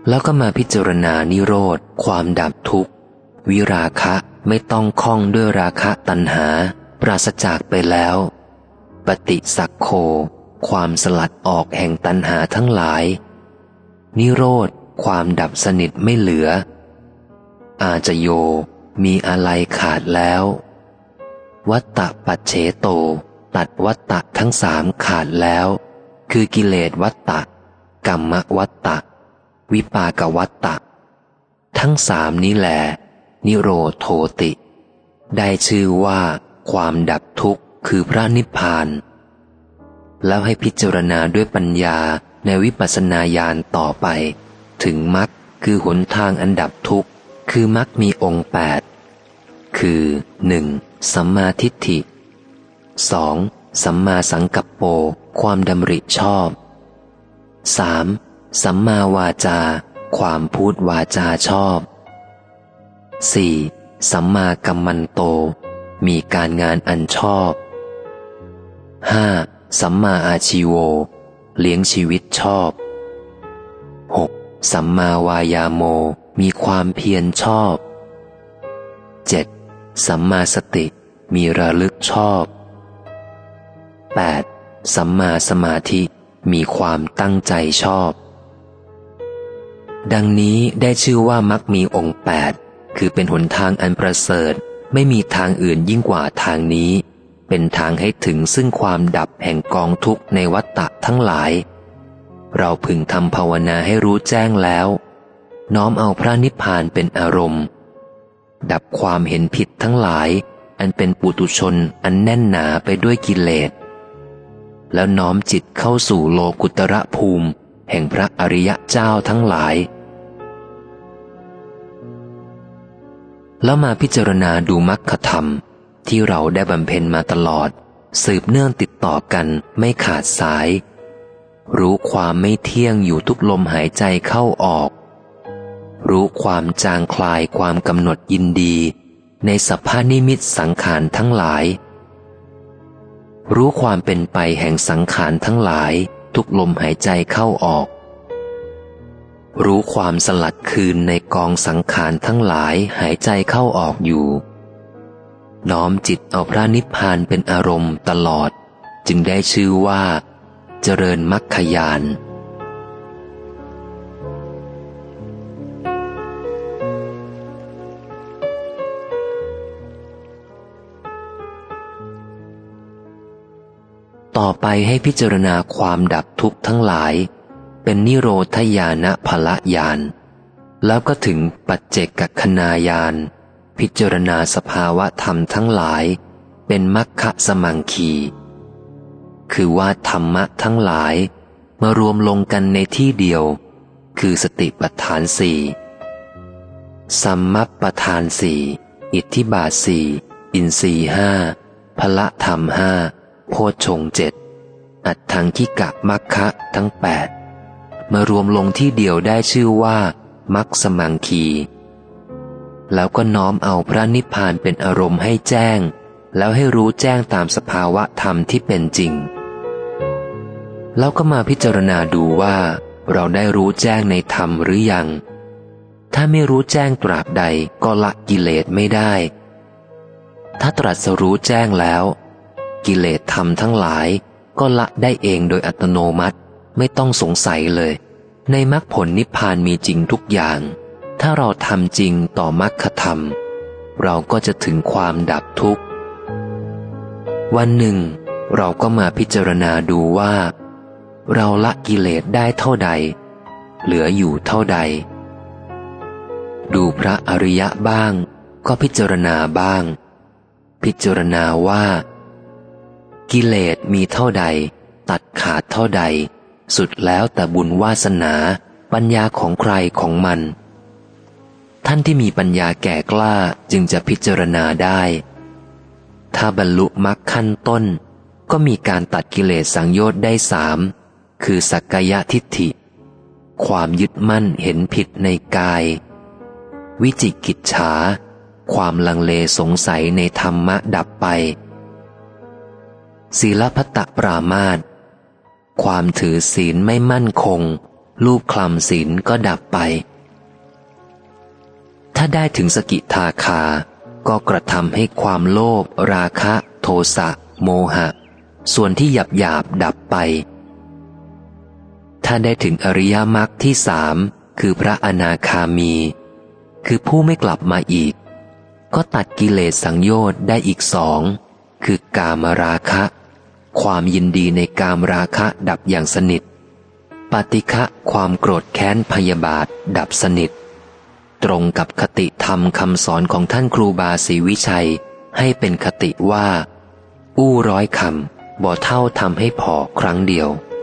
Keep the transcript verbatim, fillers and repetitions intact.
แล้วก็มาพิจารณานิโรธความดับทุกข์วิราคะไม่ต้องคล้องด้วยราคะตัณหาปราศจากไปแล้วปฏิสักโฆความสลัดออกแห่งตัณหาทั้งหลายนิโรธความดับสนิทไม่เหลืออาจโยมีอะไรขาดแล้ววัตตปัจเฉโตตัดวัตตะทั้งสามขาดแล้วคือกิเลสวัตตะกัมมวัตตะวิปากวัตตะทั้งสามนี้แหละนิโรธโทติได้ชื่อว่าความดับทุกข์คือพระนิพพานแล้วให้พิจารณาด้วยปัญญาในวิปัสสนาญาณต่อไปถึงมรรคคือหนทางอันดับทุกข์คือมรรคมีองค์แปดคือหนึ่งสัมมาทิฏฐิสองสัมมาสังกัปโปความดำริชอบสามสัมมาวาจาความพูดวาจาชอบสี่สัมมากัมมันโตมีการงานอันชอบห้าสัมมาอาชีโวเลี้ยงชีวิตชอบหกสัมมาวายาโมมีความเพียรชอบเจ็ดสัมมาสติมีระลึกชอบแปดสัมมาสมาธิมีความตั้งใจชอบดังนี้ได้ชื่อว่ามรรคมีองค์แปดคือเป็นหนทางอันประเสริฐไม่มีทางอื่นยิ่งกว่าทางนี้เป็นทางให้ถึงซึ่งความดับแห่งกองทุกข์ในวัฏฏะทั้งหลายเราพึงทำภาวนาให้รู้แจ้งแล้วน้อมเอาพระนิพพานเป็นอารมณ์ดับความเห็นผิดทั้งหลายอันเป็นปุถุชนอันแน่นหนาไปด้วยกิเลสแล้วน้อมจิตเข้าสู่โลกุตระภูมิแห่งพระอริยเจ้าทั้งหลายแล้วมาพิจารณาดูมรรคธรรมที่เราได้บำเพ็ญมาตลอดสืบเนื่องติดต่อกันไม่ขาดสายรู้ความไม่เที่ยงอยู่ทุกลมหายใจเข้าออกรู้ความจางคลายความกำหนดยินดีในสัพพนิมิตสังขารทั้งหลายรู้ความเป็นไปแห่งสังขารทั้งหลายทุกลมหายใจเข้าออกรู้ความสลัดคืนในกองสังขารทั้งหลายหายใจเข้าออกอยู่น้อมจิตเอาพระนิพพานเป็นอารมณ์ตลอดจึงได้ชื่อว่าเจริญมรรคญาณต่อไปให้พิจารณาความดับทุกข์ทั้งหลายเป็นนิโรธญาณพละญาณแล้วก็ถึงปัจเจกขณาญาณพิจารณาสภาวะธรรมทั้งหลายเป็นมัคคะสมังคีคือว่าธรรมะทั้งหลายมารวมลงกันในที่เดียวคือสติปัฏฐานสี่สัมมัปปทานสี่อิทธิบาทสี่อินทรีย์ห้าพละธรรมห้าโพชฌงค์เจ็ดอัตถังคิกะมัคคะทั้งแปดมารวมลงที่เดียวได้ชื่อว่ามัคสมังคีแล้วก็น้อมเอาพระนิพพานเป็นอารมณ์ให้แจ้งแล้วให้รู้แจ้งตามสภาวะธรรมที่เป็นจริงแล้วก็มาพิจารณาดูว่าเราได้รู้แจ้งในธรรมหรือยังถ้าไม่รู้แจ้งตราบใดก็ละกิเลสไม่ได้ถ้าตรัสรู้แจ้งแล้วกิเลสธรรมทั้งหลายก็ละได้เองโดยอัตโนมัติไม่ต้องสงสัยเลยในมรรคผลนิพพานมีจริงทุกอย่างถ้าเราทำจริงต่อมรรคธรรมเราก็จะถึงความดับทุกข์วันหนึ่งเราก็มาพิจารณาดูว่าเราละกิเลสได้เท่าใดเหลืออยู่เท่าใดดูพระอริยะบ้างก็พิจารณาบ้างพิจารณาว่ากิเลสมีเท่าใดตัดขาดเท่าใดสุดแล้วแต่บุญวาสนาปัญญาของใครของมันท่านที่มีปัญญาแก่กล้าจึงจะพิจารณาได้ถ้าบรรลุมรรคขั้นต้นก็มีการตัดกิเลสสังโยชน์ได้สามคือสักกายทิฏฐิความยึดมั่นเห็นผิดในกายวิจิกิจฉาความลังเลสงสัยในธรรมะดับไปศีลพัตตปรามาสความถือศีลไม่มั่นคงรูปคลำศีลก็ดับไปถ้าได้ถึงสกิทาคาก็กระทำให้ความโลภราคะโทสะโมหะส่วนที่หยาบหยาบดับไปถ้าได้ถึงอริยมรรคที่สามคือพระอนาคามีคือผู้ไม่กลับมาอีกก็ตัดกิเลสสังโยชน์ได้อีกสองคือกามราคะความยินดีในกามราคะดับอย่างสนิทปฏิฆะความโกรธแค้นพยาบาทดับสนิทตรงกับคติธรรมคำสอนของท่านครูบาศรีวิชัยให้เป็นคติว่าอู้ร้อยคำบ่เท่าทำให้พอครั้งเดียว